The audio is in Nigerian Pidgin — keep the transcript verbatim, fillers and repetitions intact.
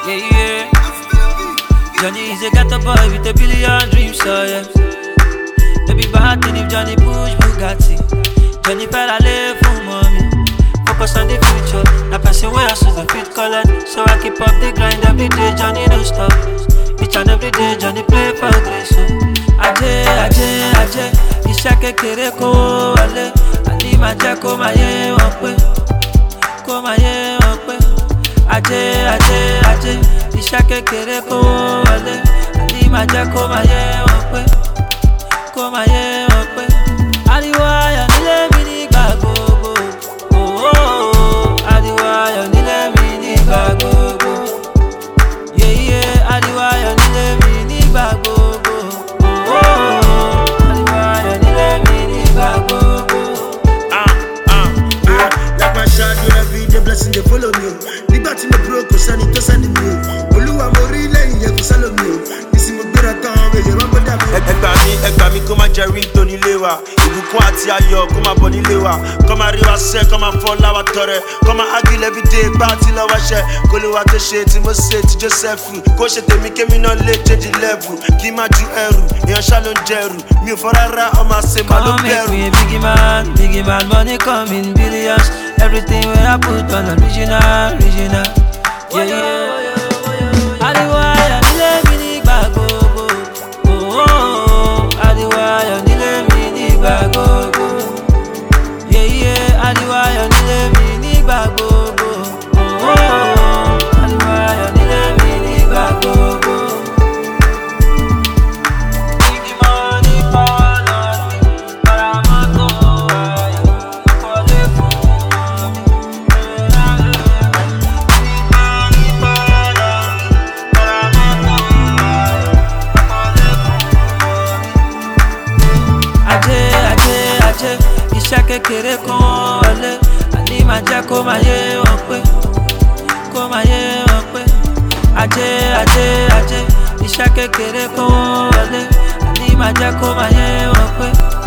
Yeah, yeah. Johnny is a ghetto boy with a billion dreams, so yeah. No be bad thing if Johnny push Bugatti. Johnny fella live for mommy. Focus on the future. Na person where I should fit collect. So I keep up the grind every day. Johnny don't stop. Each and every day Johnny play for grace. So Aje, Aje, Aje. Iṣẹ́ kékeré kó wọlé. Àní máa jẹ́ kó máa yé wọn pé. Kó máa yé wọn pé. Aje, Aje, Aje. Iṣẹ́ kékeré kó wọlé. Àní máa jẹ́ kó máa yé wọn pé. Kó máa yé wọn pé. Ariwo ayọ̀ nílé mi nígbà gbogbo. Oh, oh, oh. Ariwo ayọ̀ nílé mi nígbà gbogbo. Yeah, yeah. Ariwo ayọ̀ nílé mi nígbà gbogbo. Oh, oh, oh. Ariwo ayọ̀ nílé mi nígbà gbogbo. Ah, ah, ah. Like my shadow every day, blessing they follow me. Nígbà tí mo broke, kò sẹ́ni tó sẹ́ni mi o. Olúwa mo rí lẹ́yìn yẹn kò sálọ mi o. Ìsìn mo gbéra tán, èyí máa ń bọ́dà mi. Ẹgbà mi, ẹgbà mi kó má jẹ́ ringtone nílé wa. Ìbùkún àti ayọ̀ kó má bọ̀ nílé wa. Kó má rí wa sẹ́, kó má fọ́ láwa tọrẹ. Kó má ágìl everyday, gbá àti lọ́wọ́ ṣẹ. Kó lè wá tó ṣe tí mo ṣe ti Joseph. Kó ṣe tèmi kémi náà lè change level. Kí má ju ẹrù, èèyàn ṣá ló ń jẹrù. Mi ò fọ́ rárá, ọmọ àṣẹ màá ló Come bẹ̀rù. make me a biggie man, biggie man, money come in billions. Everything where I put on original, original. Yeah, yeah. Ariwo ayọ̀ nílé mi nígbà gbogbo. Oh, oh, oh. Ariwo ayọ̀ nílé mi nígbà gbogbo. Yeah, yeah. Ariwo ayọ̀ nílé mi nígbà gbogbo. Oh, oh, oh. Ariwo ayọ̀ nílé mi nígbà gbogbo. Biggie money fall on me, but I'm a go ayọ̀ kọ́lé fún mi. Big money fall on me, but I'm a go ayọ̀ kọ́lé fún mi. Aje, Aje, Aje. Iṣẹ́ kékeré kan wọlé. Àní máa jẹ́ kó máa yé wọn pé. Kó máa yé wọn pé. Aje, Aje, Aje. Iṣẹ́ kékeré kan wọlé. Àní máa jẹ́ kó máa yé wọn pé.